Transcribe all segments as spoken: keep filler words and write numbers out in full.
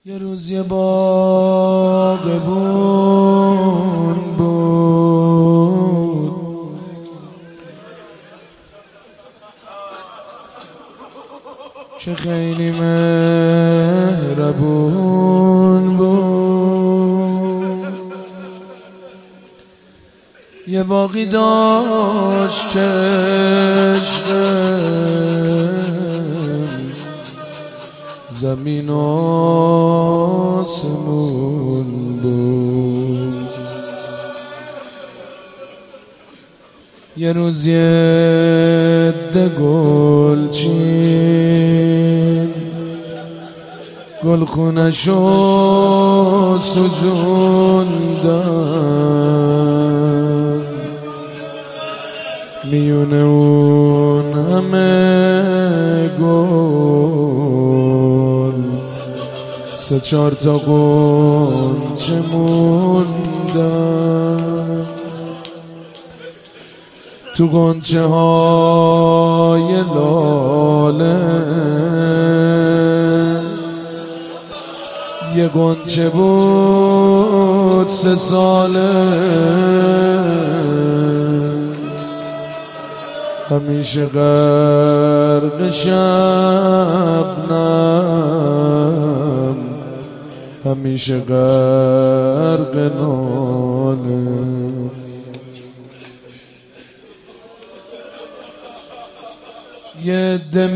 یه روز یه باغبون بود، که خیلی مهربون بود. یه باغی داشت که زمین و آسمون بود. یه روز یه عده گلچین گلخونه‌شو سوزوندن، میونه اون همه گل سه چهار تا غنچه موندن. تو غنچه های لاله یه غنچه بود سه ساله، همیشه غرق شبنم، همیشه غرق ناله. یه عده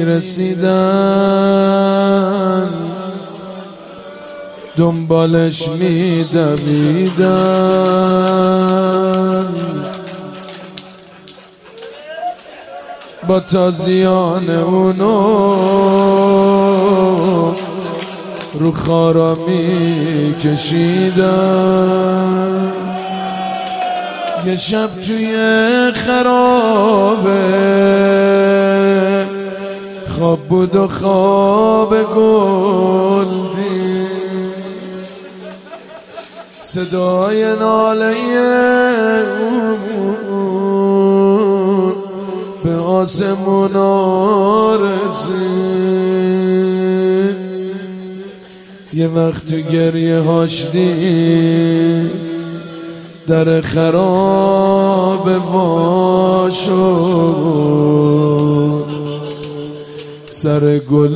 میرسیدن دنبالش میدویدن، با تازیان اونو رو خارا میکشیدن. یه شب توی خرابه خواب بود و خواب گلدی، صدای ناله اون به آسمونا رسید. یه وقت تو گریه هاش دید در خراب وا شد، سر گل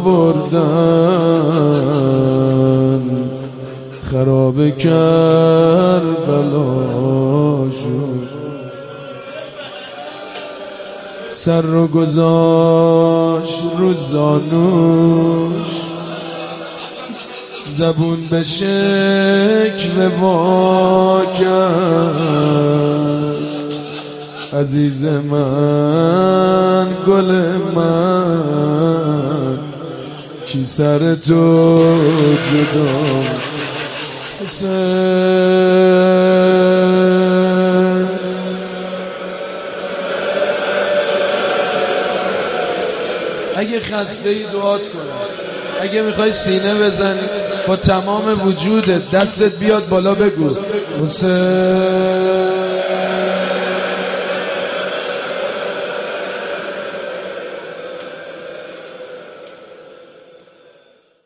آوردن خراب کربلا شد. سر رو گذاشت رو زانوش، زبون به شکل وا کرد. عزیز من گل من کی سر تو جدا حسین. اگه خسته ای دعات کن، اگه میخوای سینه بزنی با تمام وجودت دستت بیاد بالا بگو حسین.